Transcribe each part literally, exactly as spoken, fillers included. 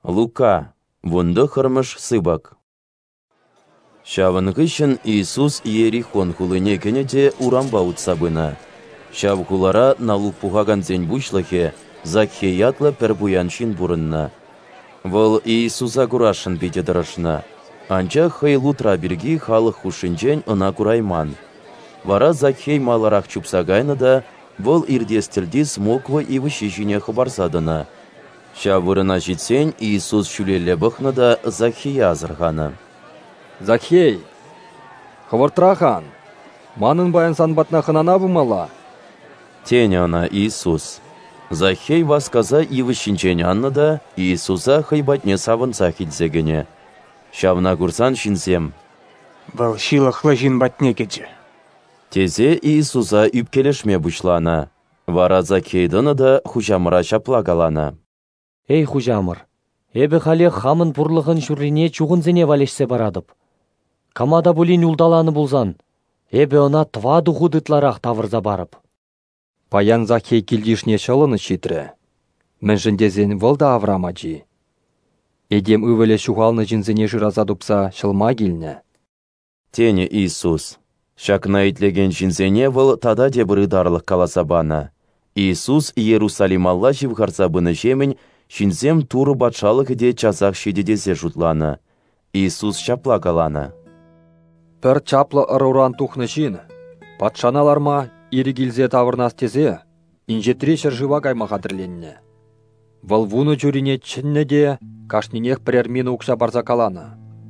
Лука, вунды хырмыш сыбак. Шавынгышын Иисус Иерихон хулыне кенеде урамба утсабына. Шав хулара налук пухаган зень бушлахе Закхеятлы пербуяншин бурынна. Вăл Иисуса курашын питедырышна. Анча хăйлутра бирги халық хушинчен ына курайман. Вара Закхей маларах чупсагайны да вăл ирдестілді смоквы ивы шишине хыбарсадына. Шав вырына житсен Иисус шүлелі бұхны да Закхея азырғаны. Закхей, хывыртрахан, манын баян санбатна хынана бумала. Тень ана Иисус. Закхей васказа ивы шинчен анны да Иисуса хыйбатне савынса хитзегене. Шавна курсан шинсем. Вăл шилăхлы жинбатне кече. Тезе Иисуса үпкелешме бучлана. Вара Закхейдыны да хужамыра шаплагалана. Эй хужамыр, эбі хале хамын пұрлығын шүріне чуғынзене валешсе барадып. Камада бұлин улдаланы бұлзан, эбі она тва дұхудытларақ тавырза барып. Паян Закхей килдишне шалыны шитре. Мен жіндезен вылда аврамаджи. Эдем ывеле шуғалны жінзіне жыраза дупса шылма келіне. Тені Иисус. Шакна итлеген жінзене выл тада дебірі дарлық каласабана. Иисус Иерусалим алла живғарсабыны жемін шинзем туры батшалық де часақ шедедесе жұтланы. Иисус шапла каланы. Пір чаплы ыруран тухны жин. Патшаналарма иригилзе тавырнас тезе, инжетре шыржыва кайма қадырленне. Вăл вуны жүрине чынне де кашнинех прермины укша барза каланы.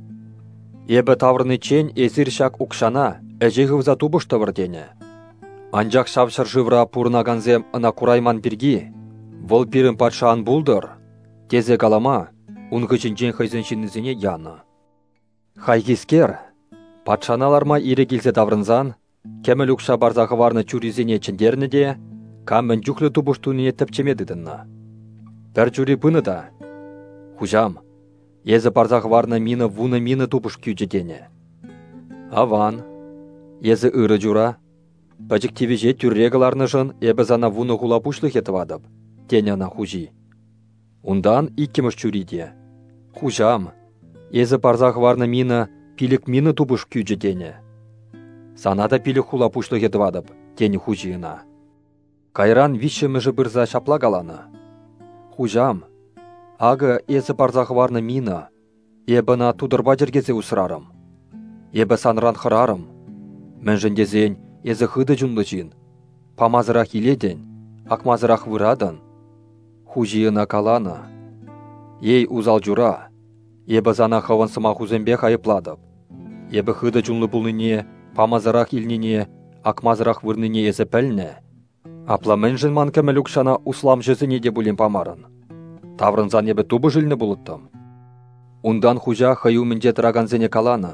Эбі тавырны чен эзір шак укшана әжегі вза тубышты вырдене. Анжақ шав шыржывра пурнаганзем ына курайман бірги, вăл пирін патшаан булдыр, тезе калама, унгычын хайзыншинізіне яны. Хайгискер, патшаналарма иригилзе таврынзан, кемел укша барзағы варны чуризіне чендерні де, каммен жүхлі тубыштуыне тіпчемедідінна. Пәр жүри пыны да. Хужам, езі барзағы варны мины вуны мины тубыш күйджедене. Аван, езі ыры жура, пәжіктевеже түррегаларны жын әбі зана вуны хула пушлық етівадып, теняна хужи. Ундан иккеміш чуриде. Хужам, езі барзағы варны мины пилік мины тубыш күйджедене. Санада пилік хула пушлық етівадып, тені хужиына. Кайран вишеміжі бірза шапла галаны. Хужам, ағы езі барзағы варны мина, ебіна тудырба жергезе усырарым. Ебі санран хырарым. Мен жіндезен езі хыды жүнлы жин. Памазырақ иледен, акмазырақ вырадан. Хужиына каланы. Ей узал жура, ебі зана хаван сыма хузембек айыпладып. Ебі хыды жүнлы бұлныне, памазырақ илнене, акмазырақ вырныне езі пәліне. Апла мен жын ман кәмелік шана услам жүзіне де бұлен памарын. Таврынзан ебі тубы жылны бұлыттым. Ундан хужа хаю мінже траганзене каланы.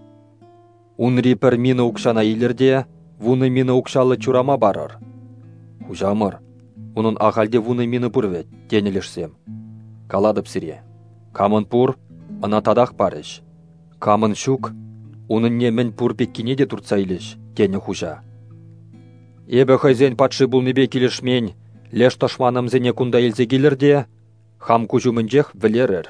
Унри пір мины укшана илерде, вуны мины укшалы чурама барыр. Хужамыр, унын ағалде вуны мины бұрвет, денелешсем. Каладып сире. Камын пұр, ана тадақ барыш. Камын шук, унын не мен пұр беккене де тұртса илеш, дене хужа. Ебі хайзен патшы бұл небе келешмен, леш ташманым зене кунда елзе келерде, хам күжумінжех вілерір.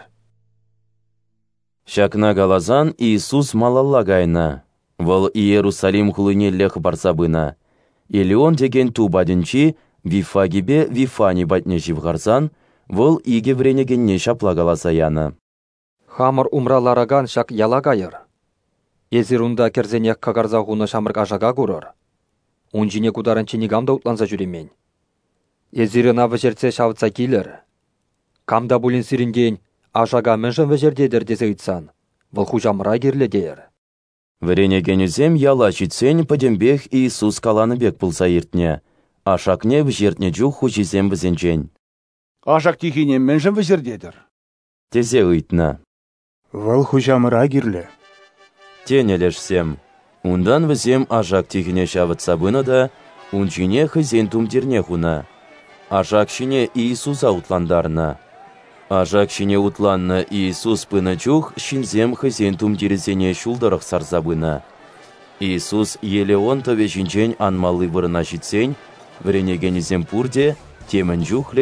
Шакна галазан Иисус малалла гайна. Вăл Иерусалим хулыне лех барсабына. Илион деген тубадинчи Вифагибе Вифани батне живгарсан, вăл иге вренегенне шапла галасаяны. Хамыр умралараган шак ялагайыр. Езірунда керзенек кагарзағуны шамырк ажага көрір. Унжине кударынчы негамда утланса жүремен. Езірін авы жерце шавытса келір. Камда бұлін сирінден ажага меншін вежердедір десе ұйтсан, вăл хужамыра керлі дейір. Вренегенізем яла житсен падембех Иисус каланы бек пылса ертне, ашакне вжертне жух хужизем візенчен. Ашак тихине меншін вежердедір. Тезе ұйтна. Вăл хужамыра керлі. Тенелешсем. Ундан візем ажак тихине шавытса бұны да, унчине хызен тумдерне хуна. Ажак шине Иисуса утландарна. Ажак шине утланна Иисус пына чух шинзем хызен тумдерезене шулдарық сарзабына. Иисус еле он төве жинчен анмалы вырына житсен, вренегенізем пурде, темін жухлен,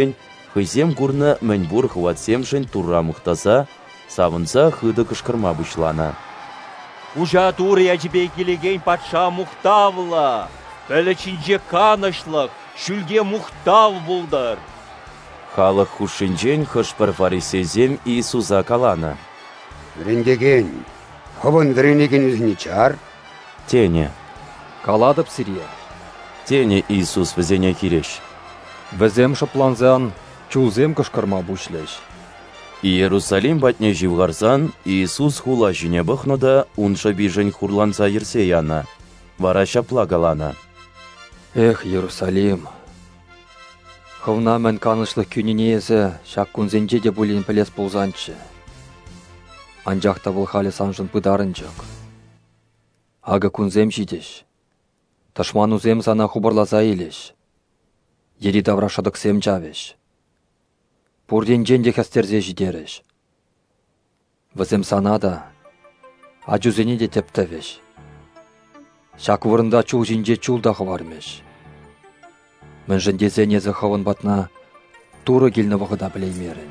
Хызем курны мәнбур хватсемшін турра мұқтаса, савынса хыды кышкырма бұшлана. Ужа туры әжібей келеген патша мұқтавыла. Бәлічінже канышлық, шүлге мұқтав бұлдар. Халық хушинчен хышпыр фарисезем Иисуса калана. Врендеген, ховын вренеген үзіне чар? Тене. Каладып сирия. Тене Иисус візене киреш. Візем шыпланзан, чулзем кышкырма бұшлеш. Иерусалим батне живгарсан, Иисус хула жіне бұхнуда, унша бижен хурланса ерсе яна. Вара шапла галана. Эх, Иерусалим. Хывна мен канышлық күнінезі, шак күнзенде де бұлін пілес болзанчы. Анжақта бұл халі санжын пыдарын жок. Ага күнзем жидеш. Ташман узем сана хубарлаза елеш. Ери даврашадық сем жавеш. Пурден женде кәстерзе жидереш. Візем санада, ажузене де тептевеш. Шак вырында чул жинже чулдағы бармеш. Мен жіндезене зіхавын батна туры келіні вғыда білеймерін.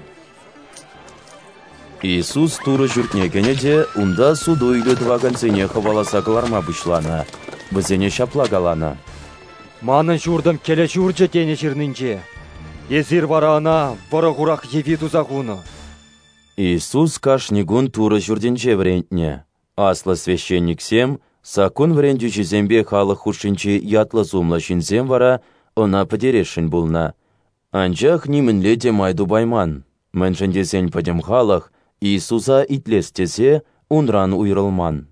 Иисус туры жүртнегене де, унда суду үйлі дваганцене хаваласа кыларма бұшлана. Бізене шапла галана. Манын журдым келе журчы тене жирнінже. Езір барана, бары құрақ еви тузағуны. Иисус кашнигун туры жүрденже врентне. Аслы священник сем, сакун вренді жезембе халық хушинче ятлы зумла шинзем вара, она падерешін булна. Анжақ нимінле де майду байман. Мен жіндесен падем халық, Иисуса итлестесе, унран уйрылман.